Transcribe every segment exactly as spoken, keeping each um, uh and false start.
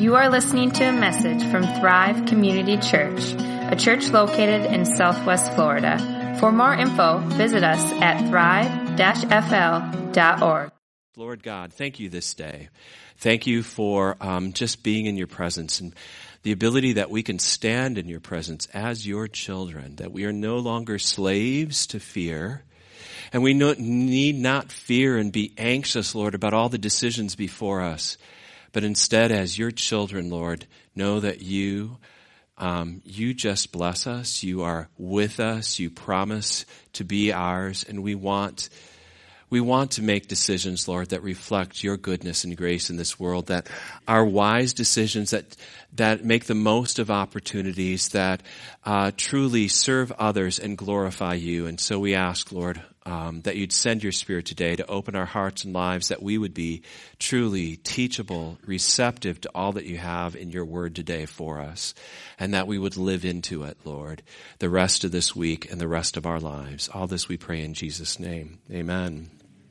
You are listening to a message from Thrive Community Church, a church located in Southwest Florida. For more info, visit us at thrive dash f l dot org. Lord God, thank you this day. Thank you for um, just being in your presence and the ability that we can stand in your presence as your children, that we are no longer slaves to fear. And we no, need not fear and be anxious, Lord, about all the decisions before us. But instead, as your children, Lord, know that you, um, you just bless us. You are with us. You promise to be ours. And we want, we want to make decisions, Lord, that reflect your goodness and grace in this world, that are wise decisions that, that make the most of opportunities, that uh, truly serve others and glorify you. And so we ask, Lord, Um, that you'd send your Spirit today to open our hearts and lives, that we would be truly teachable, receptive to all that you have in your word today for us, and that we would live into it, Lord, the rest of this week and the rest of our lives. All this we pray in Jesus' name. Amen.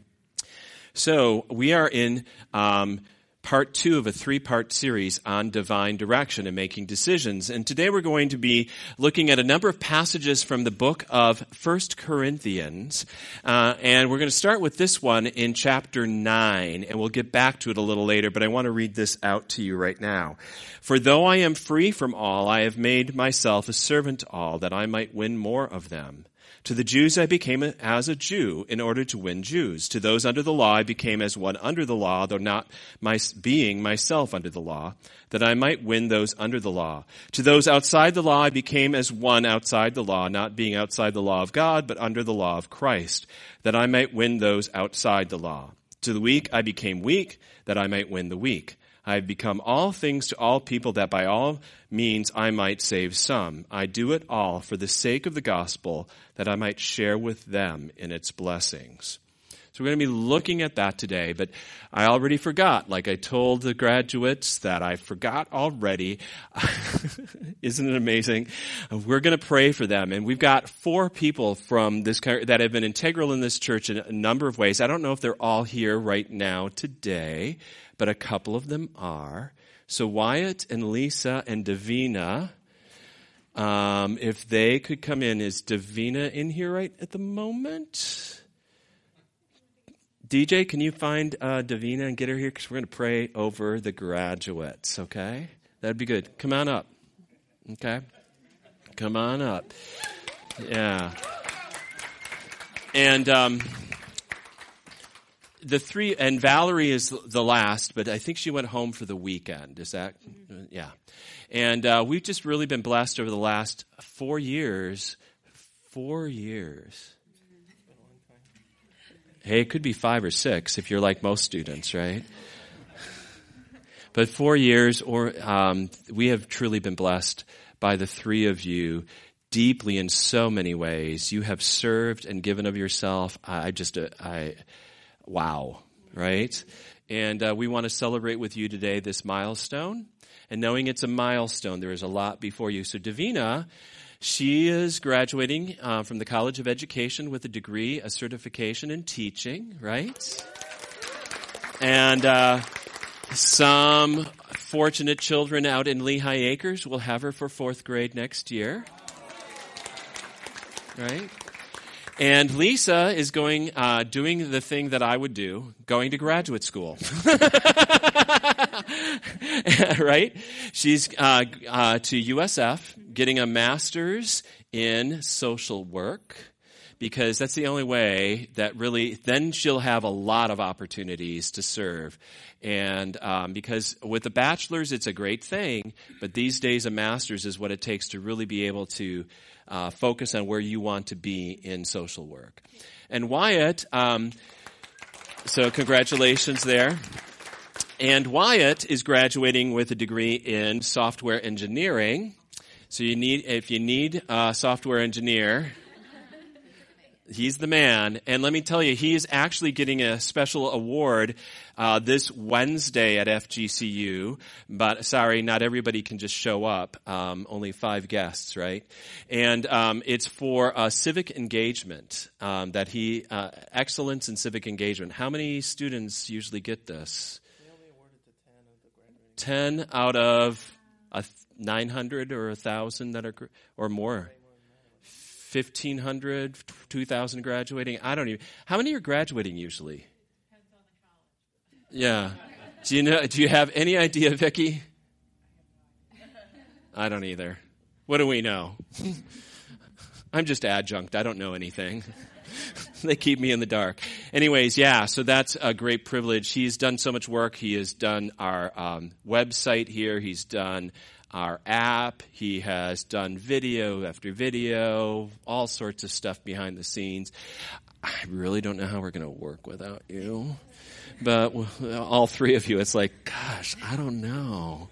So we are in um part two of a three-part series on divine direction and making decisions. And today we're going to be looking at a number of passages from the book of First Corinthians. Uh, and we're going to start with this one in chapter nine, and we'll get back to it a little later, but I want to read this out to you right now. For though I am free from all, I have made myself a servant to all, that I might win more of them. To the Jews I became as a Jew in order to win Jews. To those under the law I became as one under the law, though not my being myself under the law, that I might win those under the law. To those outside the law I became as one outside the law, not being outside the law of God, but under the law of Christ, that I might win those outside the law. To the weak I became weak, that I might win the weak. I have become all things to all people, that by all means I might save some. I do it all for the sake of the gospel, that I might share with them in its blessings. So we're going to be looking at that today, but I already forgot. Like I told the graduates that I forgot already. Isn't it amazing? We're going to pray for them. And we've got four people from this that have been integral in this church in a number of ways. I don't know if they're all here right now today, but a couple of them are. So Wyatt and Lisa and Davina, um, if they could come in. Is Davina in here right at the moment? D J, can you find uh, Davina and get her here? Because we're going to pray over the graduates, okay? That'd be good. Come on up, okay? Come on up. Yeah. And um, the three, and Valerie is the last, but I think she went home for the weekend. Is that? Yeah. And uh, we've just really been blessed over the last four years. Four years. Hey, it could be five or six if you're like most students, right? But four years, or um, we have truly been blessed by the three of you deeply in so many ways. You have served and given of yourself. I just, uh, I, wow, right? And uh, we want to celebrate with you today this milestone. And knowing it's a milestone, there is a lot before you. So Davina, she is graduating uh, from the College of Education with a degree, a certification in teaching, right? And uh, some fortunate children out in Lehigh Acres will have her for fourth grade next year, right? And Lisa is going, uh, doing the thing that I would do, going to graduate school. Right? She's uh, uh, to U S F, getting a master's in social work, because that's the only way that really, then she'll have a lot of opportunities to serve. And um, because with a bachelor's, it's a great thing, but these days a master's is what it takes to really be able to uh, focus on where you want to be in social work. And Wyatt, um, so congratulations there. And Wyatt is graduating with a degree in software engineering. So you need, if you need a software engineer, he's the man. And let me tell you, he is actually getting a special award uh, this Wednesday at F G C U. But sorry, not everybody can just show up. Um, only five guests, right? And um, it's for uh, civic engagement. Um, that he uh, excellence in civic engagement. How many students usually get this? ten out of a nine hundred or one thousand that are, or more. fifteen hundred, two thousand graduating. I don't even, how many are graduating usually? Depends on the college. Yeah. Do you know, do you have any idea, Vicki? I don't either. What do we know? I'm just adjunct. I don't know anything. They keep me in the dark. Anyways, yeah, so that's a great privilege. He's done so much work. He has done our um, website here. He's done our app. He has done video after video, all sorts of stuff behind the scenes. I really don't know how we're going to work without you. But all three of you, it's like, gosh, I don't know.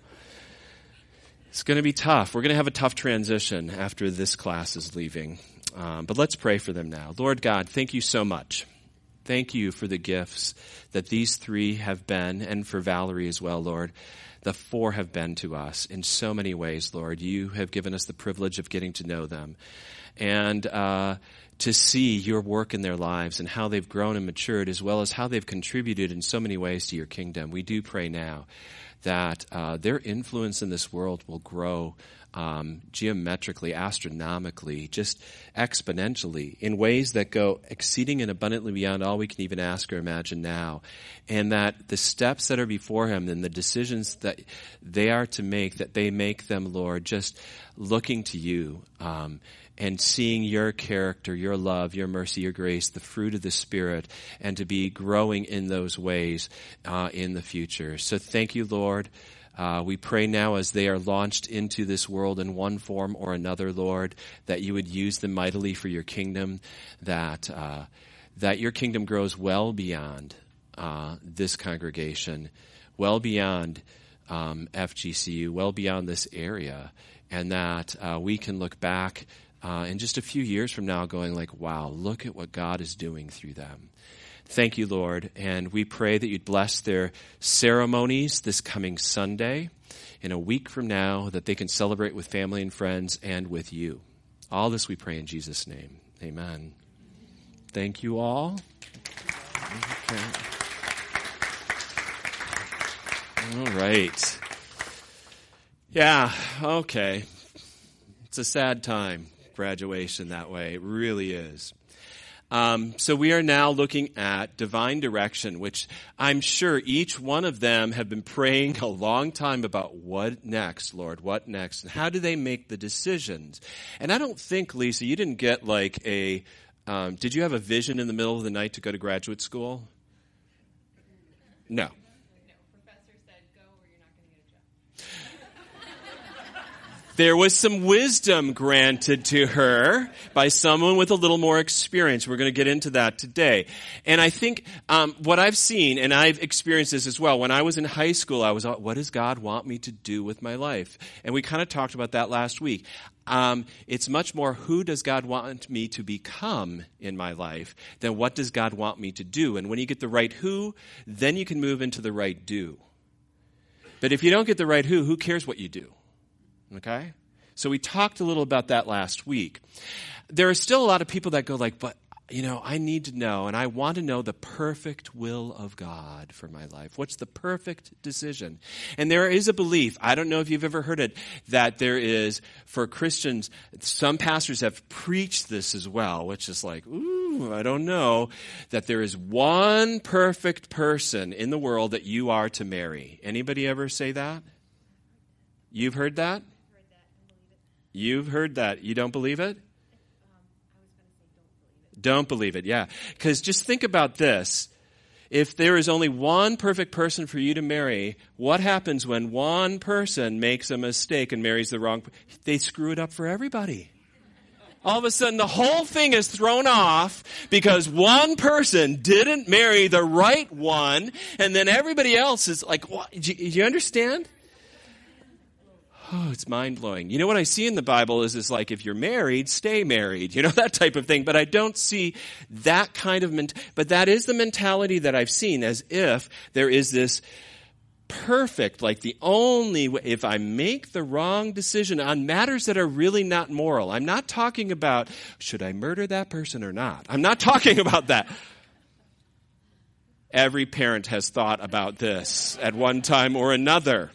It's going to be tough. We're going to have a tough transition after this class is leaving. Um, but let's pray for them now. Lord God, thank you so much. Thank you for the gifts that these three have been, and for Valerie as well, Lord. The four have been to us in so many ways, Lord. You have given us the privilege of getting to know them and uh, to see your work in their lives and how they've grown and matured, as well as how they've contributed in so many ways to your kingdom. We do pray now that uh, their influence in this world will grow um, geometrically, astronomically, just exponentially, in ways that go exceeding and abundantly beyond all we can even ask or imagine now. And that the steps that are before him and the decisions that they are to make, that they make them, Lord, just looking to you, um, and seeing your character, your love, your mercy, your grace, the fruit of the Spirit, and to be growing in those ways uh, in the future. So thank you, Lord. Uh, we pray now as they are launched into this world in one form or another, Lord, that you would use them mightily for your kingdom, that uh, that your kingdom grows well beyond uh, this congregation, well beyond um, F G C U, well beyond this area, and that uh, we can look back Uh, in just a few years from now going like, wow, look at what God is doing through them. Thank you, Lord. And we pray that you'd bless their ceremonies this coming Sunday, in a week from now, that they can celebrate with family and friends and with you. All this we pray in Jesus' name. Amen. Thank you all. Okay. All right. Yeah, okay. It's a sad time. Graduation that way. It really is. Um, so we are now looking at divine direction, which I'm sure each one of them have been praying a long time about what next, Lord, what next? And how do they make the decisions? And I don't think, Lisa, you didn't get like a, um, did you have a vision in the middle of the night to go to graduate school? No. There was some wisdom granted to her by someone with a little more experience. We're going to get into that today. And I think um, what I've seen, and I've experienced this as well, when I was in high school, I was, what does God want me to do with my life? And we kind of talked about that last week. Um, it's much more, who does God want me to become in my life than what does God want me to do? And when you get the right who, then you can move into the right do. But if you don't get the right who, who cares what you do? Okay? So we talked a little about that last week. There are still a lot of people that go like, but, you know, I need to know, and I want to know the perfect will of God for my life. What's the perfect decision? And there is a belief, I don't know if you've ever heard it, that there is, for Christians, some pastors have preached this as well, which is like, ooh, I don't know, that there is one perfect person in the world that you are to marry. Anybody ever say that? You've heard that? You've heard that. You don't believe it? Um, I was going to say don't believe it. Don't believe it, yeah. Because just think about this. If there is only one perfect person for you to marry, what happens when one person makes a mistake and marries the wrong person? They screw it up for everybody. All of a sudden, the whole thing is thrown off because one person didn't marry the right one, and then everybody else is like, what? Do you, do you understand? Oh, it's mind-blowing. You know, what I see in the Bible is, is like, if you're married, stay married. You know, that type of thing. But I don't see that kind of, ment- but that is the mentality that I've seen, as if there is this perfect, like the only way, if I make the wrong decision on matters that are really not moral. I'm not talking about, should I murder that person or not? I'm not talking about that. Every parent has thought about this at one time or another.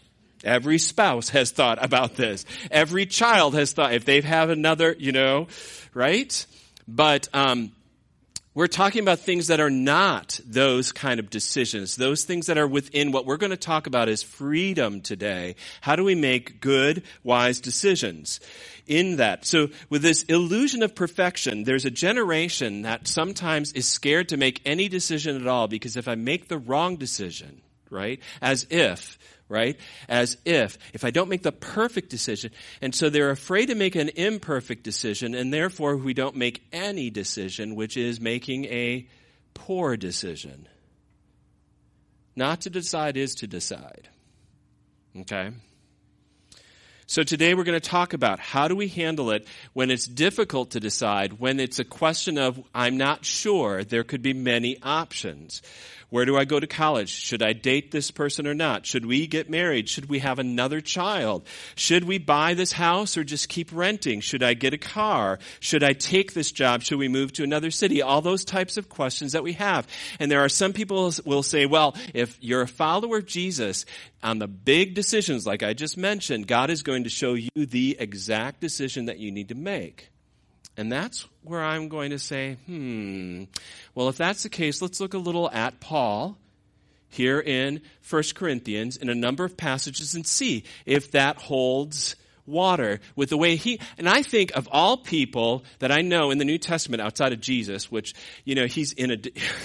Every spouse has thought about this. Every child has thought, if they've had another, you know, right? But um, we're talking about things that are not those kind of decisions, those things that are within what we're going to talk about is freedom today. How do we make good, wise decisions in that? So with this illusion of perfection, there's a generation that sometimes is scared to make any decision at all, because if I make the wrong decision, right, as if, right, as if, if I don't make the perfect decision, and so they're afraid to make an imperfect decision, and therefore we don't make any decision, which is making a poor decision. Not to decide is to decide. Okay? So today we're going to talk about how do we handle it when it's difficult to decide, when it's a question of, I'm not sure, there could be many options. Where do I go to college? Should I date this person or not? Should we get married? Should we have another child? Should we buy this house or just keep renting? Should I get a car? Should I take this job? Should we move to another city? All those types of questions that we have. And there are some people who will say, well, if you're a follower of Jesus, on the big decisions like I just mentioned, God is going to show you the exact decision that you need to make. And that's where I'm going to say, hmm, well, if that's the case, let's look a little at Paul here in First Corinthians in a number of passages and see if that holds water with the way he, and I think of all people that I know in the New Testament outside of Jesus, which, you know, he's in a,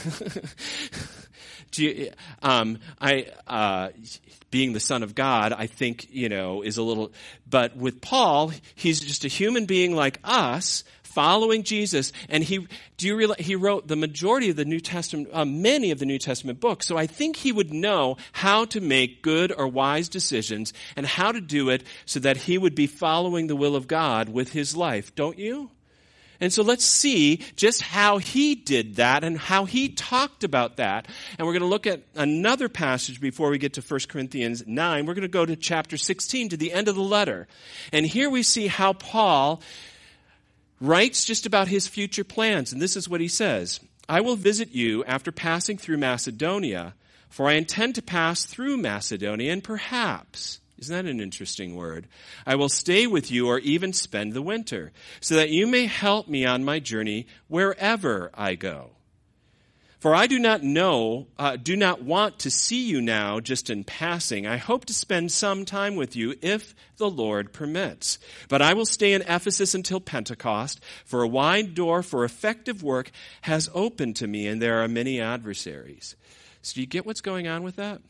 um, I, uh, being the Son of God, I think, you know, is a little, but with Paul, he's just a human being like us, following Jesus, and he, do you realize, he wrote the majority of the New Testament, uh, many of the New Testament books, so I think he would know how to make good or wise decisions, and how to do it so that he would be following the will of God with his life, don't you? And so let's see just how he did that and how he talked about that. And we're going to look at another passage before we get to First Corinthians nine. We're going to go to chapter sixteen, to the end of the letter. And here we see how Paul writes just about his future plans. And this is what he says. I will visit you after passing through Macedonia, for I intend to pass through Macedonia, and perhaps, isn't that an interesting word? I will stay with you or even spend the winter, so that you may help me on my journey wherever I go. For I do not know, uh, do not want to see you now just in passing. I hope to spend some time with you if the Lord permits. But I will stay in Ephesus until Pentecost, for a wide door for effective work has opened to me, and there are many adversaries. So do you get what's going on with that?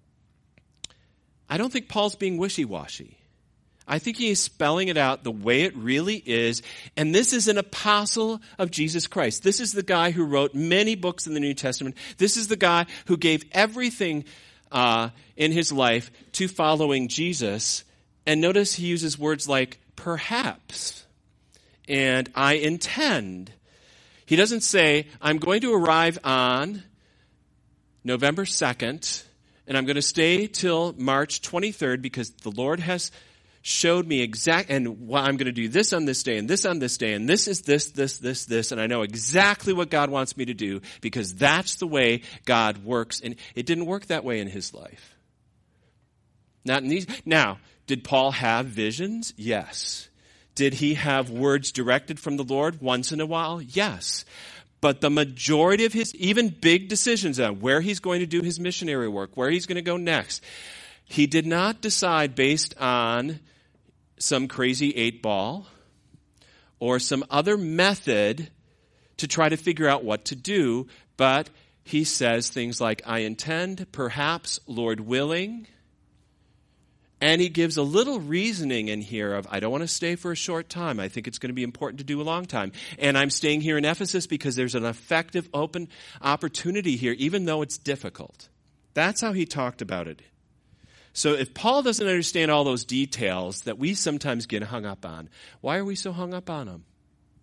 I don't think Paul's being wishy-washy. I think he is spelling it out the way it really is. And this is an apostle of Jesus Christ. This is the guy who wrote many books in the New Testament. This is the guy who gave everything uh, in his life to following Jesus. And notice he uses words like perhaps and I intend. He doesn't say, I'm going to arrive on November second, and I'm going to stay till March twenty-third because the Lord has showed me exact, and well, I'm going to do this on this day, and this on this day, and this is this, this, this, this, and I know exactly what God wants me to do because that's the way God works. And it didn't work that way in his life. Not in these. Now, did Paul have visions? Yes. Did he have words directed from the Lord once in a while? Yes. But the majority of his, even big decisions on where he's going to do his missionary work, where he's going to go next, he did not decide based on some crazy eight ball or some other method to try to figure out what to do, but he says things like, I intend, perhaps, Lord willing. And he gives a little reasoning in here of, I don't want to stay for a short time. I think it's going to be important to do a long time. And I'm staying here in Ephesus because there's an effective, open opportunity here, even though it's difficult. That's how he talked about it. So if Paul doesn't understand all those details that we sometimes get hung up on, why are we so hung up on them?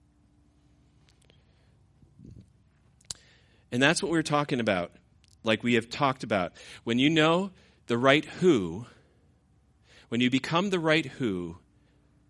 And that's what we're talking about, like we have talked about. When you know the right who, when you become the right who,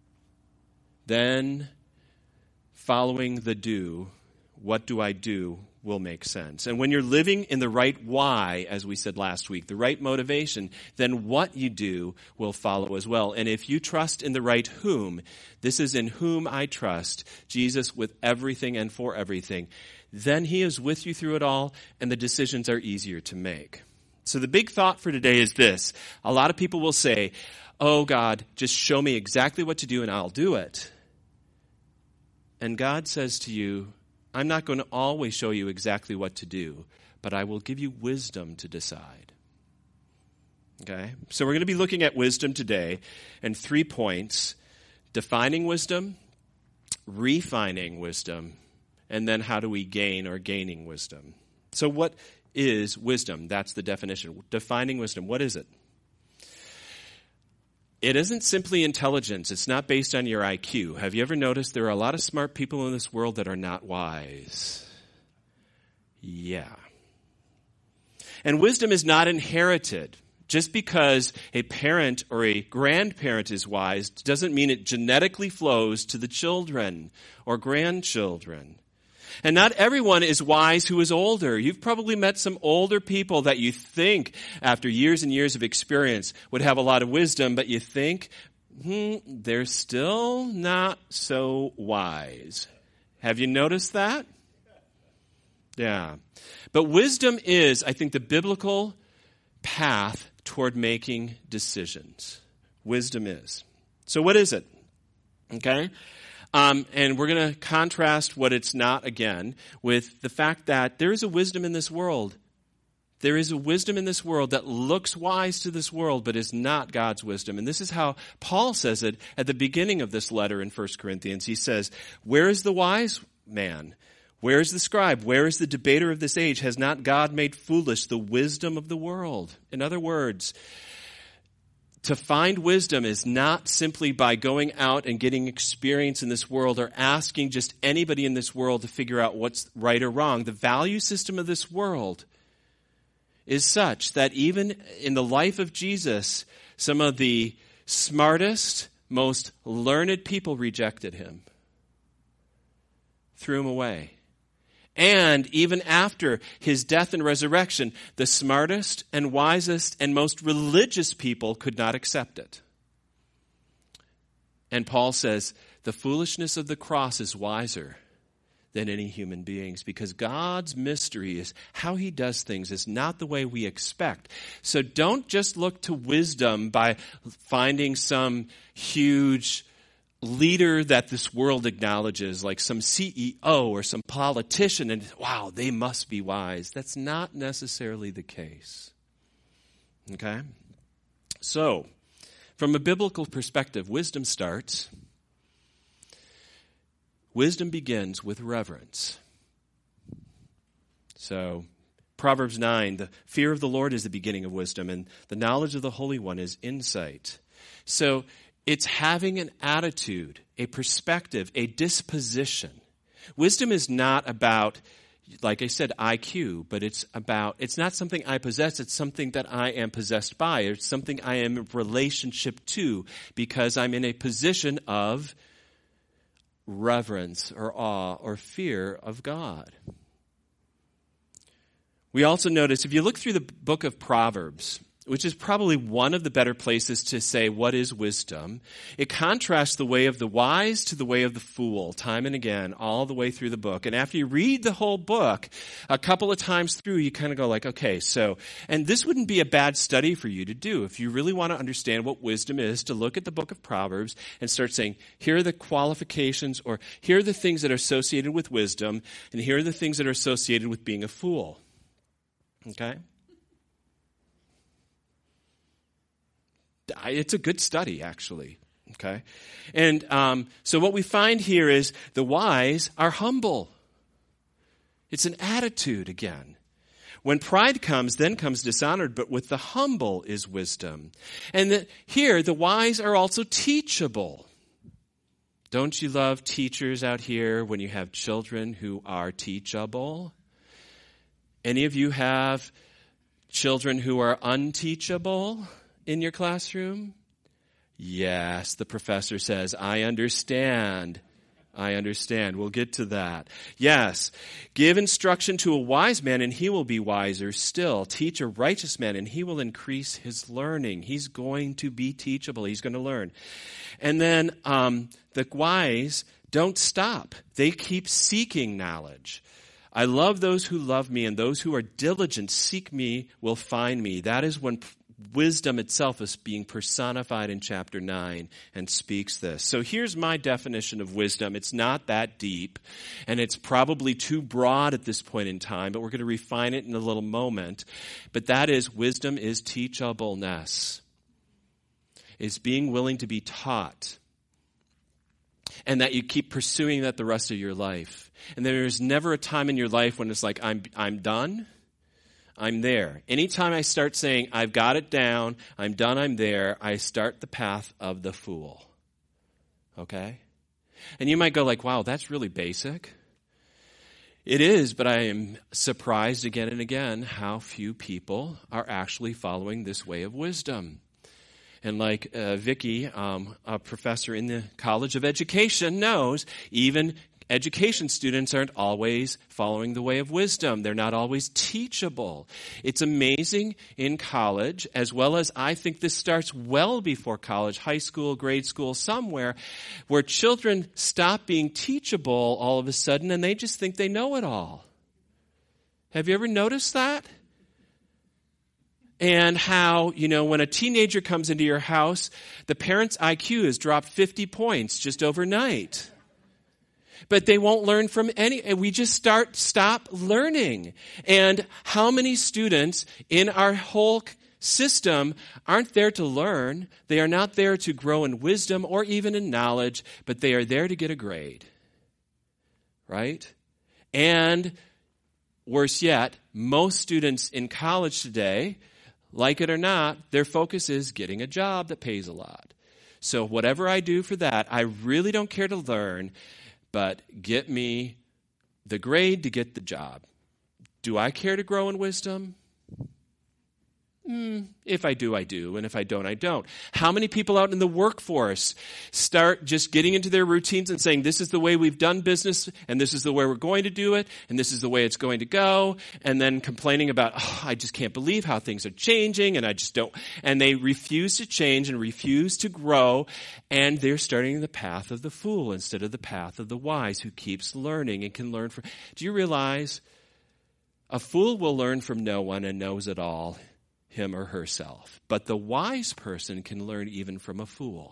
then following the do, what do I do? will make sense. And when you're living in the right why, as we said last week, the right motivation, then what you do will follow as well. And if you trust in the right whom, this is in whom I trust, Jesus with everything and for everything, then he is with you through it all, and the decisions are easier to make. So the big thought for today is this. A lot of people will say, oh God, just show me exactly what to do and I'll do it. And God says to you, I'm not going to always show you exactly what to do, but I will give you wisdom to decide. Okay? So we're going to be looking at wisdom today and three points: defining wisdom, refining wisdom, and then how do we gain or gaining wisdom. So what is wisdom? That's the definition. Defining wisdom. What is it? It isn't simply intelligence. It's not based on your I Q. Have you ever noticed there are a lot of smart people in this world that are not wise? Yeah. And wisdom is not inherited. Just because a parent or a grandparent is wise doesn't mean it genetically flows to the children or grandchildren. And not everyone is wise who is older. You've probably met some older people that you think, after years and years of experience, would have a lot of wisdom, but you think, hmm, they're still not so wise. Have you noticed that? Yeah. But wisdom is, I think, the biblical path toward making decisions. Wisdom is. So what is it? Okay? Um, and we're going to contrast what it's not, again, with the fact that there is a wisdom in this world. There is a wisdom in this world that looks wise to this world, but is not God's wisdom. And this is how Paul says it at the beginning of this letter in First Corinthians. He says, where is the wise man? Where is the scribe? Where is the debater of this age? Has not God made foolish the wisdom of the world? In other words, to find wisdom is not simply by going out and getting experience in this world or asking just anybody in this world to figure out what's right or wrong. The value system of this world is such that even in the life of Jesus, some of the smartest, most learned people rejected him, threw him away. And even after his death and resurrection, the smartest and wisest and most religious people could not accept it. And Paul says, the foolishness of the cross is wiser than any human beings, because God's mystery is how he does things is not the way we expect. So don't just look to wisdom by finding some huge leader that this world acknowledges, like some C E O or some politician, and wow, they must be wise. That's not necessarily the case. Okay? So, from a biblical perspective, wisdom starts. Wisdom begins with reverence. So, Proverbs nine, the fear of the Lord is the beginning of wisdom, and the knowledge of the Holy One is insight. So, it's having an attitude, a perspective, a disposition. Wisdom is not about, like I said, I Q, but it's about, it's not something I possess, it's something that I am possessed by. It's something I am in relationship to because I'm in a position of reverence or awe or fear of God. We also notice, if you look through the book of Proverbs, which is probably one of the better places to say what is wisdom, it contrasts the way of the wise to the way of the fool, time and again, all the way through the book. And after you read the whole book, a couple of times through, you kind of go like, okay, so, and this wouldn't be a bad study for you to do. If you really want to understand what wisdom is, to look at the book of Proverbs and start saying, here are the qualifications, or here are the things that are associated with wisdom, and here are the things that are associated with being a fool. Okay? It's a good study, actually. Okay? And um, so what we find here is the wise are humble. It's an attitude again. When pride comes, then comes dishonor, but with the humble is wisdom. And the, here, the wise are also teachable. Don't you love teachers out here when you have children who are teachable? Any of you have children who are unteachable in your classroom? Yes, the professor says, I understand. I understand. We'll get to that. Yes. Give instruction to a wise man, and he will be wiser still. Teach a righteous man, and he will increase his learning. He's going to be teachable. He's going to learn. And then um, the wise don't stop. They keep seeking knowledge. I love those who love me, and those who are diligent seek me will find me. That is when wisdom itself is being personified in chapter nine and speaks this. So here's my definition of wisdom. It's not that deep, and it's probably too broad at this point in time, but we're going to refine it in a little moment. But that is, wisdom is teachableness. It's being willing to be taught, and that you keep pursuing that the rest of your life. And there's never a time in your life when it's like, I'm I'm done. I'm there. Anytime I start saying, I've got it down, I'm done, I'm there, I start the path of the fool. Okay? And you might go like, wow, that's really basic. It is, but I am surprised again and again how few people are actually following this way of wisdom. And like uh, Vicki, um, a professor in the College of Education, knows, even education students aren't always following the way of wisdom. They're not always teachable. It's amazing in college, as well as I think this starts well before college, high school, grade school, somewhere, where children stop being teachable all of a sudden and they just think they know it all. Have you ever noticed that? And how, you know, when a teenager comes into your house, the parent's I Q has dropped fifty points just overnight. But they won't learn from any, and we just start, stop learning. And how many students in our whole system aren't there to learn? They are not there to grow in wisdom or even in knowledge, but they are there to get a grade. Right? And worse yet, most students in college today, like it or not, their focus is getting a job that pays a lot. So whatever I do for that, I really don't care to learn, but get me the grade to get the job. Do I care to grow in wisdom? Mm, if I do, I do. And if I don't, I don't. How many people out in the workforce start just getting into their routines and saying, this is the way we've done business, and this is the way we're going to do it, and this is the way it's going to go, and then complaining about, oh, I just can't believe how things are changing, and I just don't. And they refuse to change and refuse to grow, and they're starting the path of the fool instead of the path of the wise who keeps learning and can learn from. Do you realize a fool will learn from no one and knows it all, him or herself. But the wise person can learn even from a fool.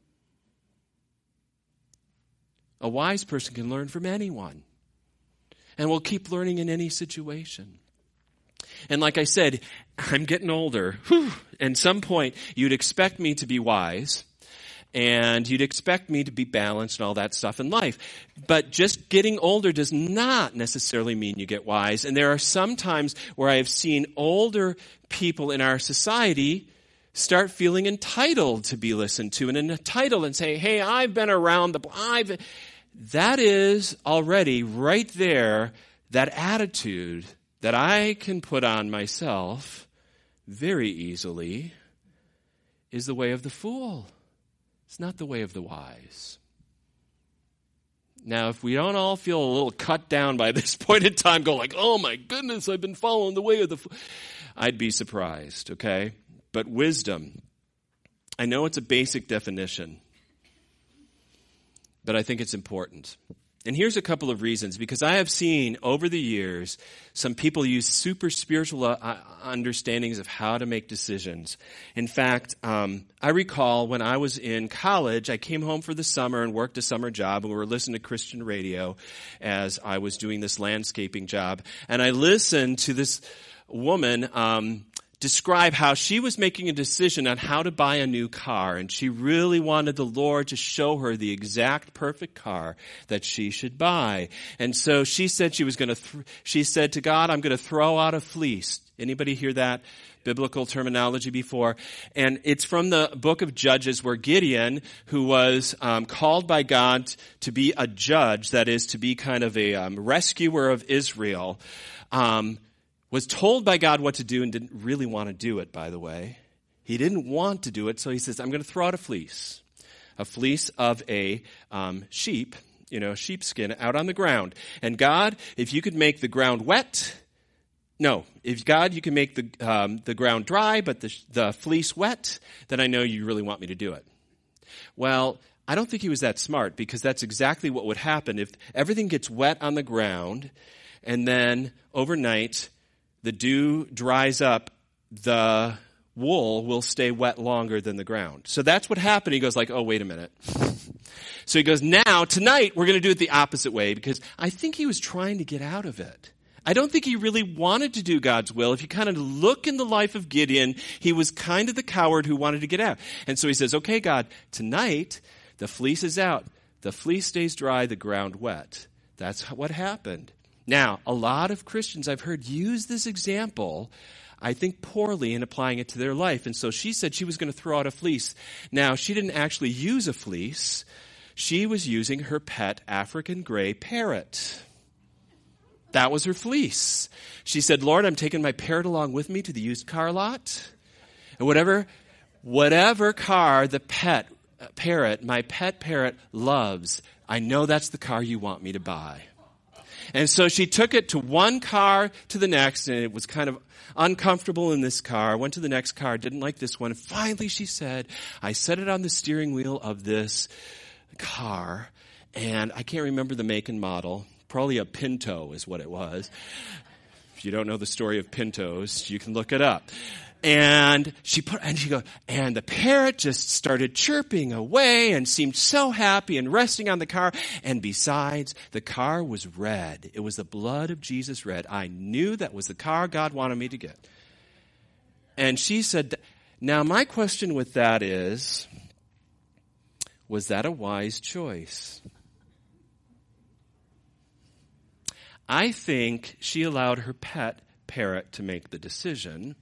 A wise person can learn from anyone and will keep learning in any situation. And like I said, I'm getting older. Whew. At some point, you'd expect me to be wise, and you'd expect me to be balanced and all that stuff in life. But just getting older does not necessarily mean you get wise. And there are some times where I have seen older people in our society start feeling entitled to be listened to and entitled and say, hey, I've been around the... I've... That is already right there, that attitude that I can put on myself very easily is the way of the fool. It's not the way of the wise. Now, if we don't all feel a little cut down by this point in time, go like, oh my goodness, I've been following the way of the fool, I'd be surprised, okay? But wisdom, I know it's a basic definition, but I think it's important. And here's a couple of reasons, because I have seen over the years some people use super spiritual uh, understandings of how to make decisions. In fact, um, I recall when I was in college, I came home for the summer and worked a summer job, and we were listening to Christian radio as I was doing this landscaping job. And I listened to this woman um describe how she was making a decision on how to buy a new car, and she really wanted the Lord to show her the exact perfect car that she should buy. And so she said she was going to, th- she said to God, I'm going to throw out a fleece. Anybody hear that biblical terminology before? And it's from the book of Judges, where Gideon, who was um, called by God to be a judge, that is to be kind of a um, rescuer of Israel, um, was told by God what to do and didn't really want to do it, by the way. He didn't want to do it, so he says, I'm going to throw out a fleece, a fleece of a um, sheep. you know, sheepskin out on the ground. And God, if you could make the ground wet, no, if God, you can make the um, the ground dry, but the, the fleece wet, then I know you really want me to do it. Well, I don't think he was that smart, because that's exactly what would happen if everything gets wet on the ground and then overnight the dew dries up, the wool will stay wet longer than the ground. So that's what happened. He goes like, oh, wait a minute. So he goes, now, tonight, we're going to do it the opposite way, because I think he was trying to get out of it. I don't think he really wanted to do God's will. If you kind of look in the life of Gideon, he was kind of the coward who wanted to get out. And so he says, okay, God, tonight, the fleece is out. The fleece stays dry, the ground wet. That's what happened. Now, a lot of Christians I've heard use this example, I think poorly, in applying it to their life. And so she said she was going to throw out a fleece. Now, she didn't actually use a fleece. She was using her pet African gray parrot. That was her fleece. She said, Lord, I'm taking my parrot along with me to the used car lot. And whatever, whatever car the pet uh, parrot, my pet parrot loves, I know that's the car you want me to buy. And so she took it to one car to the next, and it was kind of uncomfortable in this car. Went to the next car, didn't like this one. And finally she said, I set it on the steering wheel of this car, and I can't remember the make and model. Probably a Pinto is what it was. If you don't know the story of Pintos, you can look it up. And she put, and she goes, and the parrot just started chirping away and seemed so happy and resting on the car. And besides, the car was red. It was the blood of Jesus red. I knew that was the car God wanted me to get. And she said, now my question with that is, was that a wise choice? I think she allowed her pet parrot to make the decision.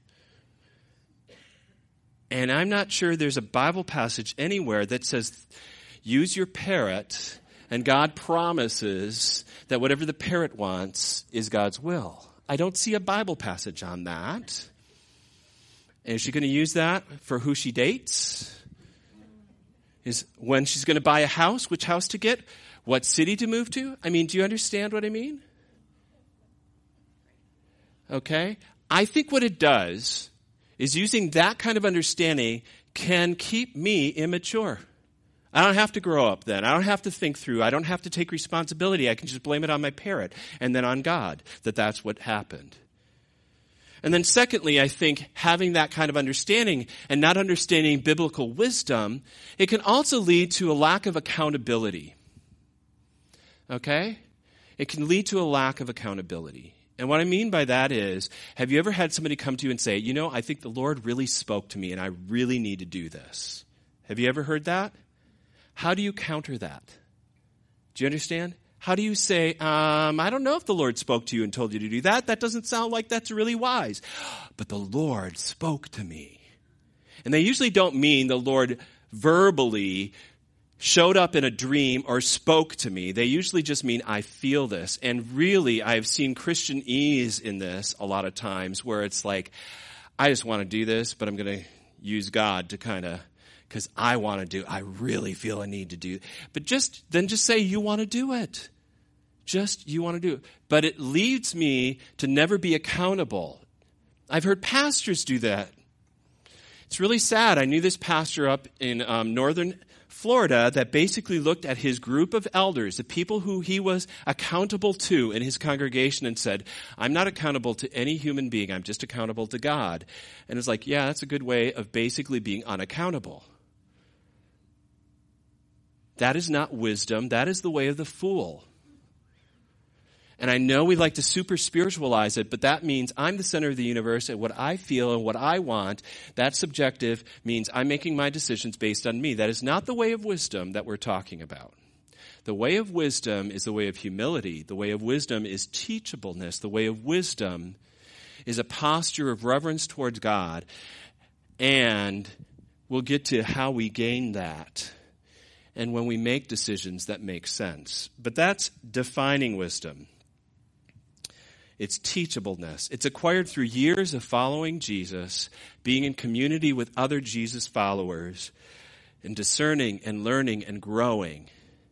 And I'm not sure there's a Bible passage anywhere that says, use your parrot, and God promises that whatever the parrot wants is God's will. I don't see a Bible passage on that. And is she going to use that for who she dates? Is when she's going to buy a house, which house to get, what city to move to? I mean, do you understand what I mean? Okay? I think what it does is using that kind of understanding can keep me immature. I don't have to grow up then. I don't have to think through. I don't have to take responsibility. I can just blame it on my parrot and then on God that that's what happened. And then secondly, I think having that kind of understanding and not understanding biblical wisdom, it can also lead to a lack of accountability. Okay? It can lead to a lack of accountability. And what I mean by that is, have you ever had somebody come to you and say, you know, I think the Lord really spoke to me and I really need to do this? Have you ever heard that? How do you counter that? Do you understand? How do you say, um, I don't know if the Lord spoke to you and told you to do that. That doesn't sound like that's really wise. But the Lord spoke to me. And they usually don't mean the Lord verbally showed up in a dream or spoke to me. They usually just mean, I feel this. And really, I've seen Christianese in this a lot of times where it's like, I just want to do this, but I'm going to use God to kind of, because I want to do, I really feel a need to do. But just, then just say you want to do it. Just, you want to do it. But it leads me to never be accountable. I've heard pastors do that. It's really sad. I knew this pastor up in um, northern Florida that basically looked at his group of elders, the people who he was accountable to in his congregation, and said, I'm not accountable to any human being. I'm just accountable to God. And it's like, yeah, that's a good way of basically being unaccountable. That is not wisdom. That is the way of the fool. And I know we like to super spiritualize it, but that means I'm the center of the universe, and what I feel and what I want, that subjective means I'm making my decisions based on me. That is not the way of wisdom that we're talking about. The way of wisdom is the way of humility. The way of wisdom is teachableness. The way of wisdom is a posture of reverence towards God. And we'll get to how we gain that and when we make decisions that make sense. But that's defining wisdom. It's teachableness. It's acquired through years of following Jesus, being in community with other Jesus followers, and discerning and learning and growing.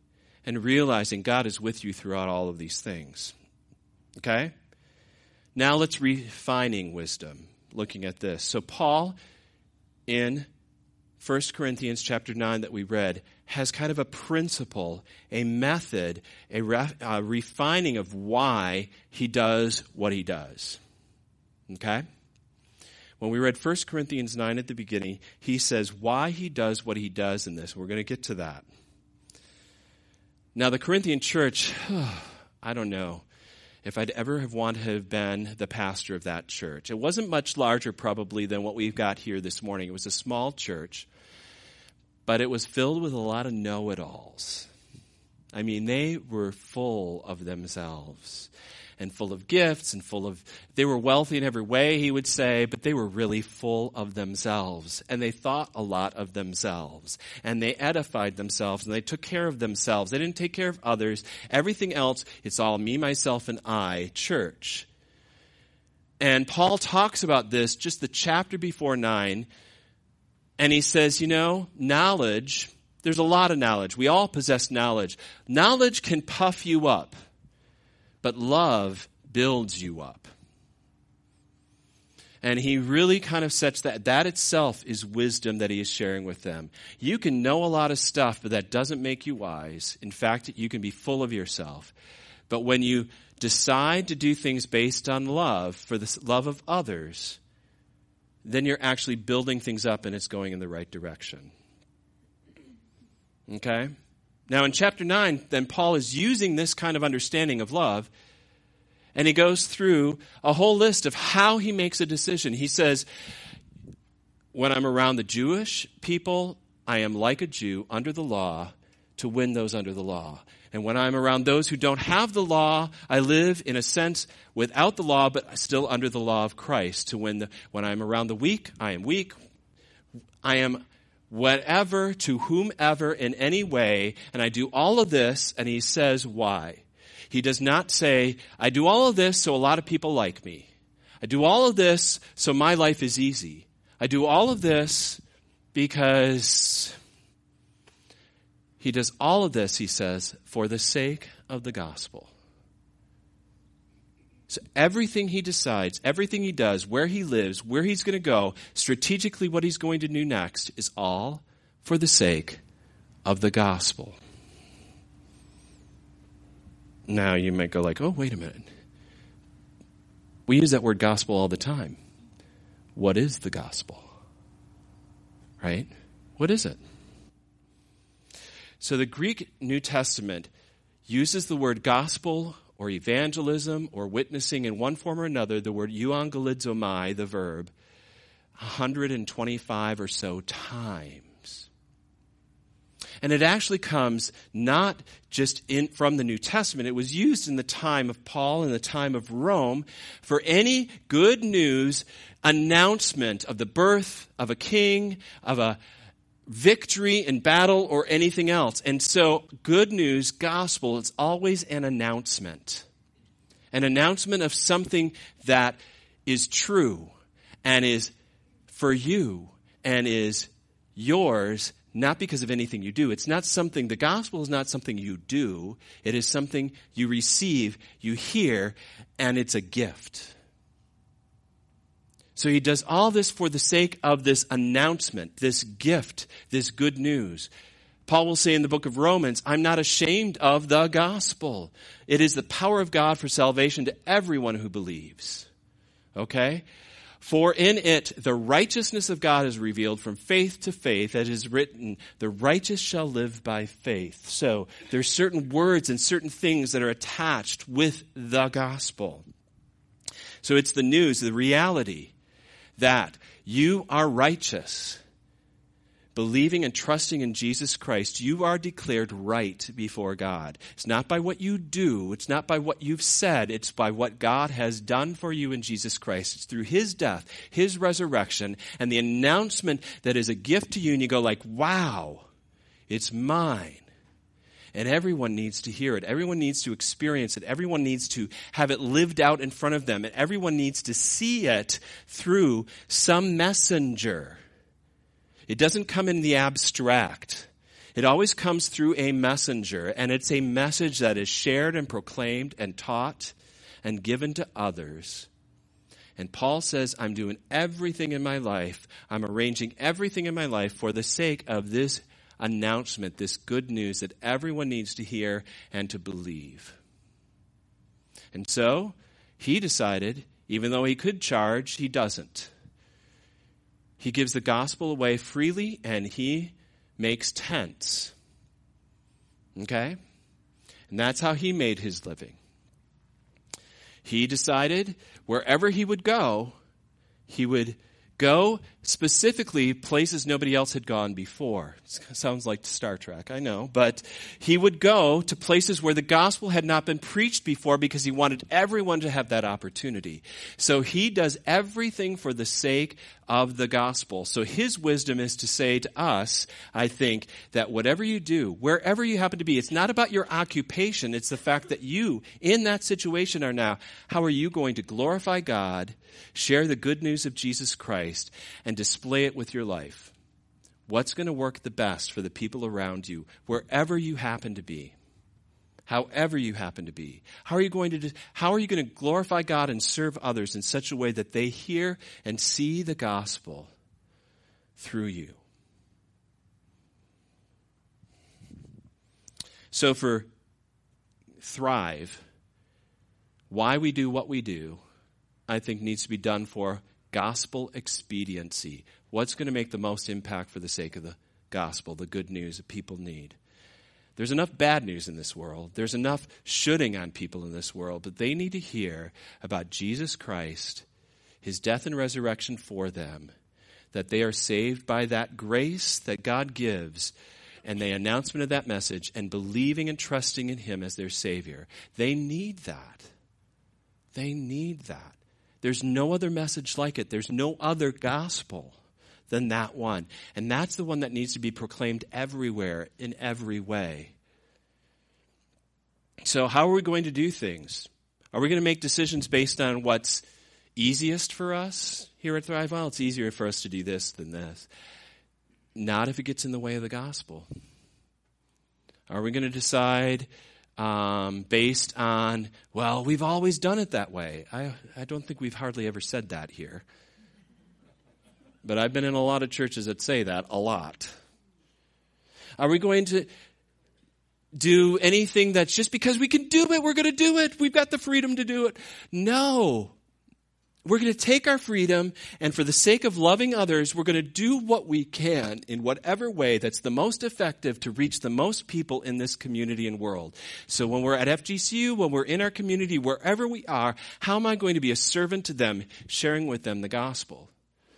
and realizing God is with you throughout all of these things. Okay? Now let's refining wisdom, looking at this. So Paul, in First Corinthians chapter nine that we read, has kind of a principle, a method, a, ref, a refining of why he does what he does. Okay? When we read First Corinthians nine at the beginning, he says why he does what he does in this. We're going to get to that. Now, the Corinthian church, I don't know if I'd ever have wanted to have been the pastor of that church. It wasn't much larger probably than what we've got here this morning. It was a small church, but it was filled with a lot of know-it-alls. I mean, they were full of themselves and full of gifts and full of, they were wealthy in every way, he would say, but they were really full of themselves. And they thought a lot of themselves. And they edified themselves and they took care of themselves. They didn't take care of others. Everything else, it's all me, myself, and I, church. And Paul talks about this just the chapter before nine. And he says, you know, knowledge, there's a lot of knowledge. We all possess knowledge. Knowledge can puff you up. But love builds you up. And he really kind of sets that. That itself is wisdom that he is sharing with them. You can know a lot of stuff, but that doesn't make you wise. In fact, you can be full of yourself. But when you decide to do things based on love, for the love of others, then you're actually building things up and it's going in the right direction. Okay? Now in chapter nine, then Paul is using this kind of understanding of love, and he goes through a whole list of how he makes a decision. He says, when I'm around the Jewish people, I am like a Jew under the law to win those under the law. And when I'm around those who don't have the law, I live in a sense without the law, but still under the law of Christ to win the, when I'm around the weak, I am weak. I am whatever, to whomever, in any way, and I do all of this, and he says why. He does not say, I do all of this so a lot of people like me. I do all of this so my life is easy. I do all of this because he does all of this, he says, for the sake of the gospel. So everything he decides, everything he does, where he lives, where he's going to go, strategically what he's going to do next is all for the sake of the gospel. Now you might go like, oh, wait a minute. We use that word gospel all the time. What is the gospel? Right? What is it? So the Greek New Testament uses the word gospel or evangelism, or witnessing in one form or another, the word euangelizomai, the verb, one hundred twenty-five or so times. And it actually comes not just in from the New Testament. It was used in the time of Paul and the time of Rome for any good news announcement of the birth of a king, of a victory in battle, or anything else. And so good news, gospel, it's always an announcement. An announcement of something that is true and is for you and is yours, not because of anything you do. It's not something, the gospel is not something you do. It is something you receive, you hear, and it's a gift. So he does all this for the sake of this announcement, this gift, this good news. Paul will say in the book of Romans, I'm not ashamed of the gospel. It is the power of God for salvation to everyone who believes. Okay? For in it the righteousness of God is revealed from faith to faith, as is written, the righteous shall live by faith. So there's certain words and certain things that are attached with the gospel. So it's the news, the reality that you are righteous. Believing and trusting in Jesus Christ, you are declared right before God. It's not by what you do. It's not by what you've said. It's by what God has done for you in Jesus Christ. It's through his death, his resurrection, and the announcement that is a gift to you. And you go like, wow, it's mine. And everyone needs to hear it. Everyone needs to experience it. Everyone needs to have it lived out in front of them. And everyone needs to see it through some messenger. It doesn't come in the abstract. It always comes through a messenger, and it's a message that is shared and proclaimed and taught and given to others. And Paul says, I'm doing everything in my life, I'm arranging everything in my life for the sake of this announcement, this good news that everyone needs to hear and to believe. And so, he decided, even though he could charge, he doesn't. He gives the gospel away freely, and he makes tents. Okay? And that's how he made his living. He decided wherever he would go, he would go specifically places nobody else had gone before. It sounds like Star Trek, I know. But he would go to places where the gospel had not been preached before because he wanted everyone to have that opportunity. So he does everything for the sake of the gospel. So his wisdom is to say to us, I think, that whatever you do, wherever you happen to be, it's not about your occupation. It's the fact that you, in that situation, are now, how are you going to glorify God, share the good news of Jesus Christ, and display it with your life? What's going to work the best for the people around you, wherever you happen to be? However you happen to be. How are you going to, how are you going to glorify God and serve others in such a way that they hear and see the gospel through you? So for Thrive, why we do what we do, I think needs to be done for gospel expediency. What's going to make the most impact for the sake of the gospel, the good news that people need? There's enough bad news in this world. There's enough shooting on people in this world, but they need to hear about Jesus Christ, his death and resurrection for them, that they are saved by that grace that God gives, and the announcement of that message, and believing and trusting in him as their Savior. They need that. They need that. There's no other message like it. There's no other gospel than that one. And that's the one that needs to be proclaimed everywhere, in every way. So how are we going to do things? Are we going to make decisions based on what's easiest for us here at Thrive? Well, it's easier for us to do this than this. Not if it gets in the way of the gospel. Are we going to decide um, based on, well, we've always done it that way? I, I don't think we've hardly ever said that here. But I've been in a lot of churches that say that a lot. Are we going to do anything that's just because we can do it, we're going to do it, we've got the freedom to do it? No. We're going to take our freedom, and for the sake of loving others, we're going to do what we can in whatever way that's the most effective to reach the most people in this community and world. So when we're at F G C U, when we're in our community, wherever we are, how am I going to be a servant to them, sharing with them the gospel?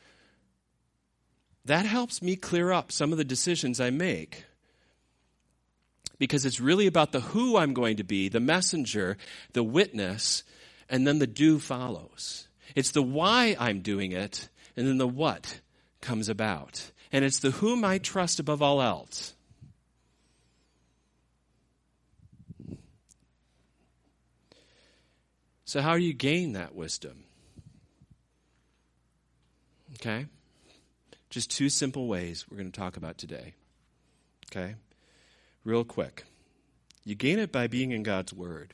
That helps me clear up some of the decisions I make. Because it's really about the who I'm going to be, the messenger, the witness, and then the do follows. It's the why I'm doing it, and then the what comes about. And it's the whom I trust above all else. So how do you gain that wisdom? Okay? Just two simple ways we're going to talk about today. Okay? Real quick. You gain it by being in God's Word.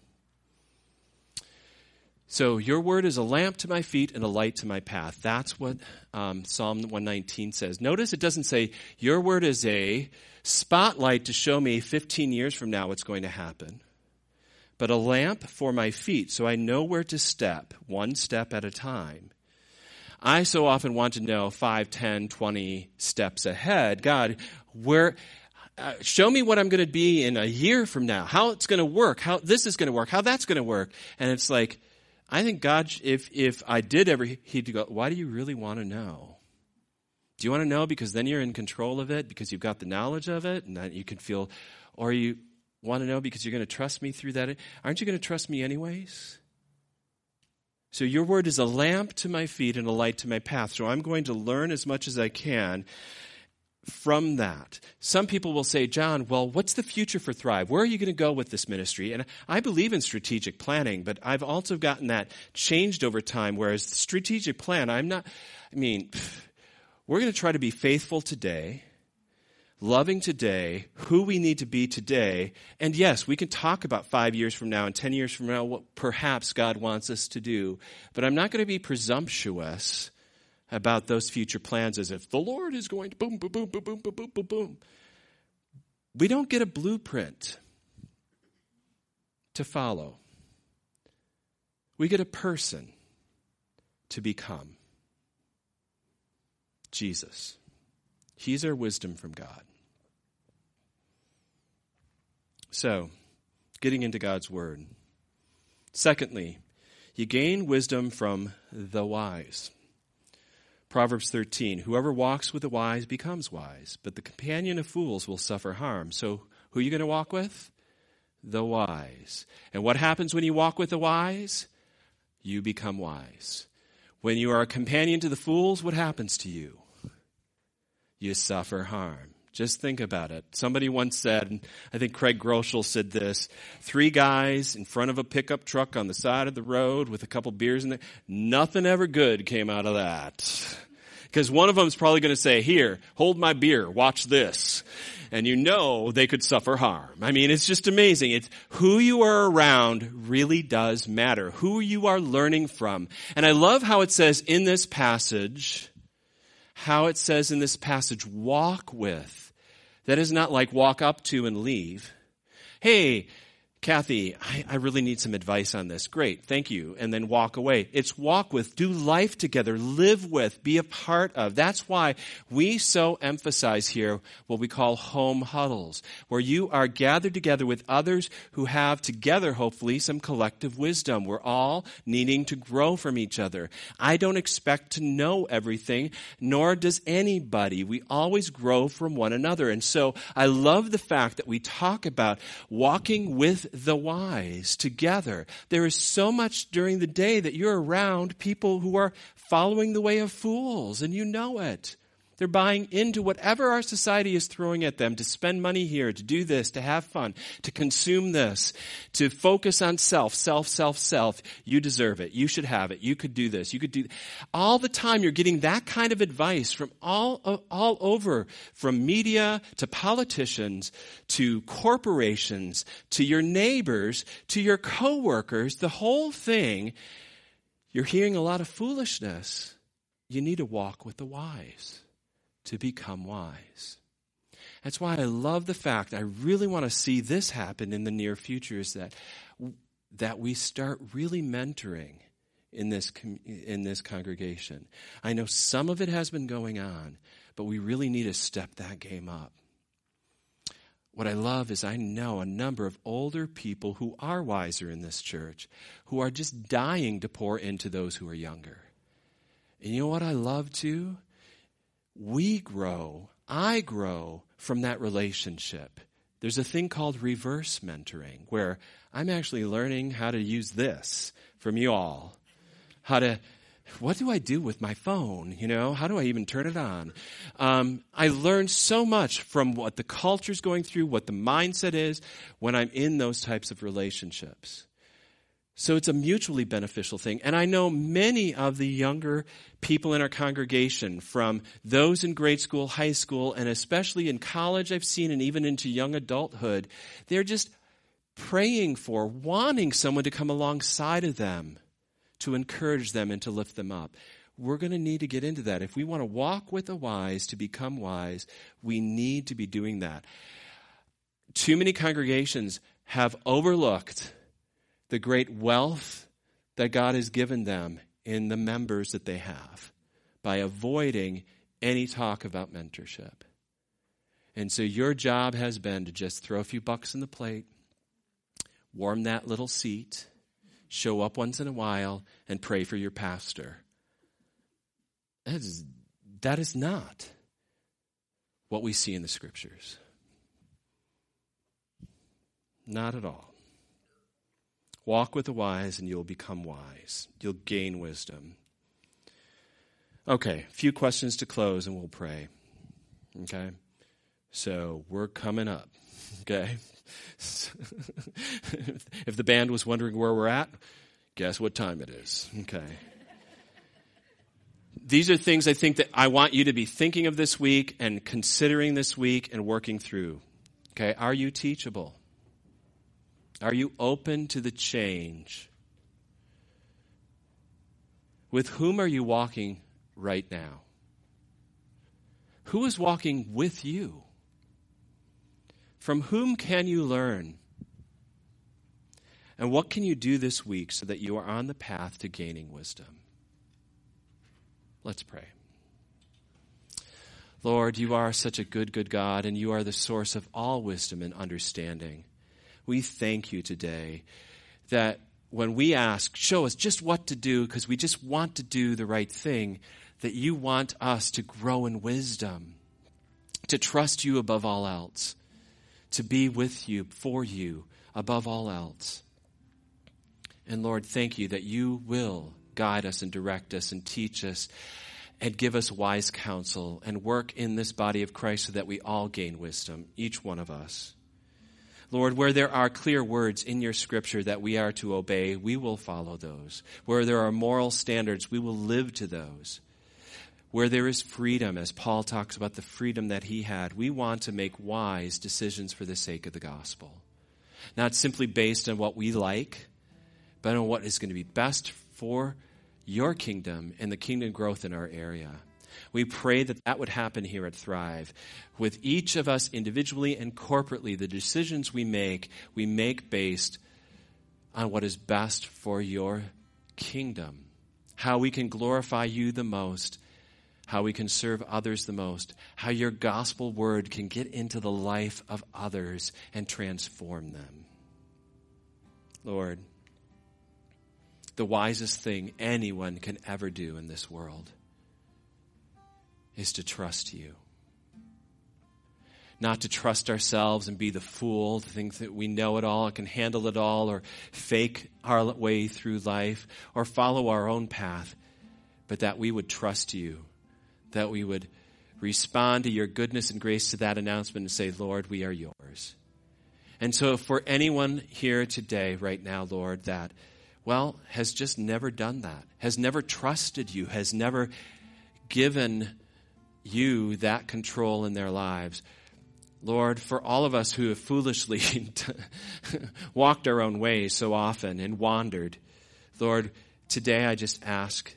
So your word is a lamp to my feet and a light to my path. That's what um, Psalm one nineteen says. Notice it doesn't say, your word is a spotlight to show me fifteen years from now what's going to happen, but a lamp for my feet so I know where to step, one step at a time. I so often want to know five, ten, twenty steps ahead. God, where... Uh, show me what I'm going to be in a year from now, how it's going to work, how this is going to work, how that's going to work. And it's like, I think God, if if I did ever, he'd go, why do you really want to know? Do you want to know because then you're in control of it, because you've got the knowledge of it, and that you can feel, or you want to know because you're going to trust me through that? Aren't you going to trust me anyways? So your word is a lamp to my feet and a light to my path. So I'm going to learn as much as I can from that. Some people will say, John, well, what's the future for Thrive? Where are you going to go with this ministry? And I believe in strategic planning, but I've also gotten that changed over time, whereas the strategic plan, I'm not, I mean, we're going to try to be faithful today, loving today, who we need to be today. And yes, we can talk about five years from now and ten years from now what perhaps God wants us to do. But I'm not going to be presumptuous about those future plans as if the Lord is going to boom, boom, boom, boom, boom, boom, boom, boom, boom. We don't get a blueprint to follow. We get a person to become. Jesus. He's our wisdom from God. So, getting into God's word. Secondly, you gain wisdom from the wise. Proverbs thirteen, whoever walks with the wise becomes wise, but the companion of fools will suffer harm. So, who are you going to walk with? The wise. And what happens when you walk with the wise? You become wise. When you are a companion to the fools, what happens to you? You suffer harm. Just think about it. Somebody once said, and I think Craig Groeschel said this, three guys in front of a pickup truck on the side of the road with a couple beers in there. Nothing ever good came out of that. Because one of them is probably going to say, here, hold my beer, watch this. And you know they could suffer harm. I mean, it's just amazing. It's who you are around really does matter. Who you are learning from. And I love how it says in this passage, how it says in this passage, walk with. That is not like walk up to and leave. Hey, Kathy, I, I really need some advice on this. Great, thank you. And then walk away. It's walk with, do life together, live with, be a part of. That's why we so emphasize here what we call home huddles, where you are gathered together with others who have together, hopefully, some collective wisdom. We're all needing to grow from each other. I don't expect to know everything, nor does anybody. We always grow from one another. And so I love the fact that we talk about walking with the wise together. There is so much during the day that you're around people who are following the way of fools, and you know it. They're buying into whatever our society is throwing at them to spend money here, to do this, to have fun, to consume this, to focus on self, self, self, self. You deserve it. You should have it. You could do this. You could do all the time. You're getting that kind of advice from all all over, from media to politicians to corporations to your neighbors to your coworkers. The whole thing. You're hearing a lot of foolishness. You need to walk with the wise to become wise. That's why I love the fact, I really want to see this happen in the near future, is that, that we start really mentoring in this, in this congregation. I know some of it has been going on, but we really need to step that game up. What I love is I know a number of older people who are wiser in this church, who are just dying to pour into those who are younger. And you know what I love too? We grow, I grow from that relationship. There's a thing called reverse mentoring, where I'm actually learning how to use this from you all. How to, what do I do with my phone? You know, how do I even turn it on? Um, I learn so much from what the culture's going through, what the mindset is when I'm in those types of relationships. So it's a mutually beneficial thing. And I know many of the younger people in our congregation, from those in grade school, high school, and especially in college I've seen, and even into young adulthood, they're just praying for, wanting someone to come alongside of them to encourage them and to lift them up. We're going to need to get into that. If we want to walk with the wise to become wise, we need to be doing that. Too many congregations have overlooked the great wealth that God has given them in the members that they have by avoiding any talk about mentorship. And so your job has been to just throw a few bucks in the plate, warm that little seat, show up once in a while, and pray for your pastor. That is, that is not what we see in the Scriptures. Not at all. Walk with the wise and you'll become wise. You'll gain wisdom. Okay, a few questions to close and we'll pray. Okay? So we're coming up. Okay? If the band was wondering where we're at, guess what time it is. Okay. these are things I think that I want you to be thinking of this week and considering this week and working through. Okay, are you teachable? Are you open to the change? With whom are you walking right now? Who is walking with you? From whom can you learn? And what can you do this week so that you are on the path to gaining wisdom? Let's pray. Lord, you are such a good, good God, and you are the source of all wisdom and understanding. We thank you today that when we ask, show us just what to do because we just want to do the right thing, that you want us to grow in wisdom, to trust you above all else, to be with you, for you, above all else. And Lord, thank you that you will guide us and direct us and teach us and give us wise counsel and work in this body of Christ so that we all gain wisdom, each one of us. Lord, where there are clear words in your scripture that we are to obey, we will follow those. Where there are moral standards, we will live to those. Where there is freedom, as Paul talks about the freedom that he had, we want to make wise decisions for the sake of the gospel. Not simply based on what we like, but on what is going to be best for your kingdom and the kingdom growth in our area. We pray that that would happen here at Thrive. With each of us individually and corporately, the decisions we make, we make based on what is best for your kingdom. How we can glorify you the most, how we can serve others the most, how your gospel word can get into the life of others and transform them. Lord, the wisest thing anyone can ever do in this world is to trust you. Not to trust ourselves and be the fool, to think that we know it all, can handle it all, or fake our way through life, or follow our own path, but that we would trust you, that we would respond to your goodness and grace to that announcement and say, Lord, we are yours. And so for anyone here today, right now, Lord, that, well, has just never done that, has never trusted you, has never given you that control in their lives. Lord, for all of us who have foolishly walked our own ways so often and wandered, Lord, today I just ask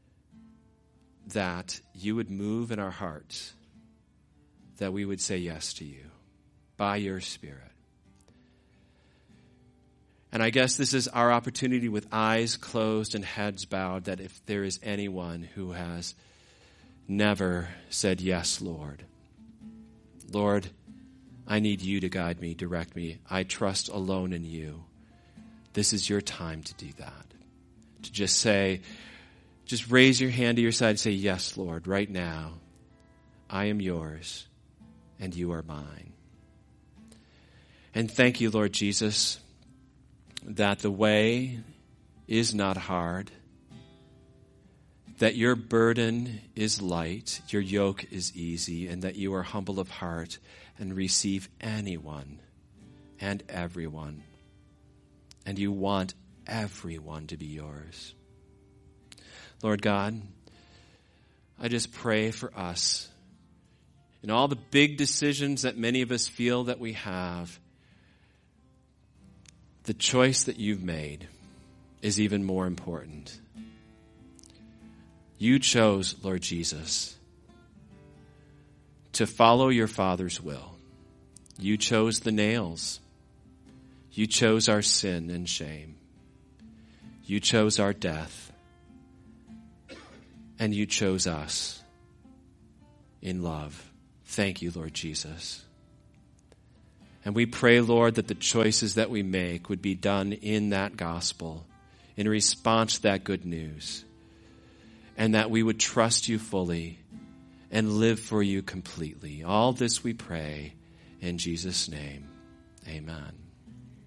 that you would move in our hearts, that we would say yes to you by your Spirit. And I guess this is our opportunity with eyes closed and heads bowed, that if there is anyone who has never said, yes, Lord. Lord, I need you to guide me, direct me. I trust alone in you. This is your time to do that. To just say, just raise your hand to your side and say, yes, Lord, right now, I am yours and you are mine. And thank you, Lord Jesus, that the way is not hard, that your burden is light, your yoke is easy, and that you are humble of heart and receive anyone and everyone. And you want everyone to be yours. Lord God, I just pray for us in all the big decisions that many of us feel that we have. The choice that you've made is even more important. You chose, Lord Jesus, to follow your Father's will. You chose the nails. You chose our sin and shame. You chose our death. And you chose us in love. Thank you, Lord Jesus. And we pray, Lord, that the choices that we make would be done in that gospel, in response to that good news, and that we would trust you fully and live for you completely. All this we pray in Jesus' name. Amen.